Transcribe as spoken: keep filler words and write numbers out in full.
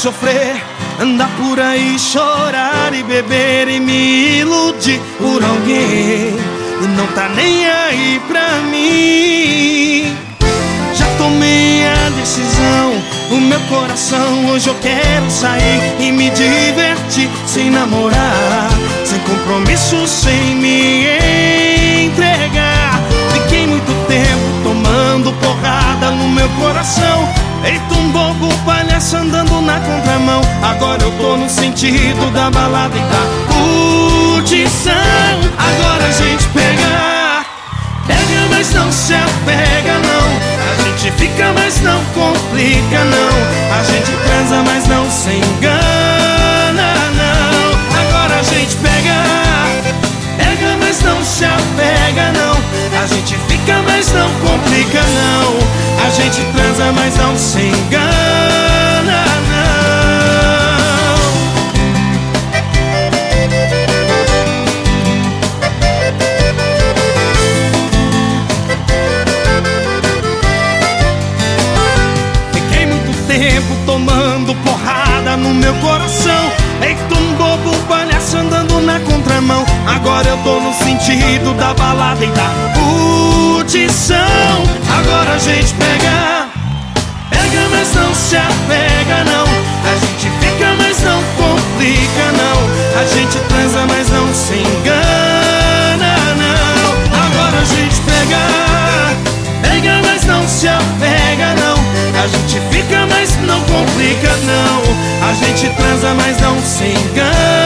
sofrer, andar por aí, chorar e beber e me iludir por alguém e não tá nem aí pra mim. Já tomei a decisão, o meu coração hoje eu quero sair e me divertir sem namorar, sem compromisso, sem me entregar. Fiquei muito tempo tomando porrada no meu coração, feito um bobo palhaço andando na contramão. Agora eu tô no sentido da balada e da curtição. Agora a gente pega, pega mas não se apega não. A gente fica mas não complica não. A gente transa mas não se engana não. Agora a gente pega, pega mas não se apega não. A gente fica mas não complica não. A gente transa mas não se engana não. Fiquei muito tempo tomando porrada no meu coração, feito um bobo palhaço andando na contramão. Agora eu tô no sentido da balada e da curtição. Agora a gente pega, pega mas não se apega não. A gente fica mas não complica não. A gente transa mas não se engana não. Agora a gente pega, pega mas não se apega não. A gente fica mas não complica não. A gente transa mas não se engana.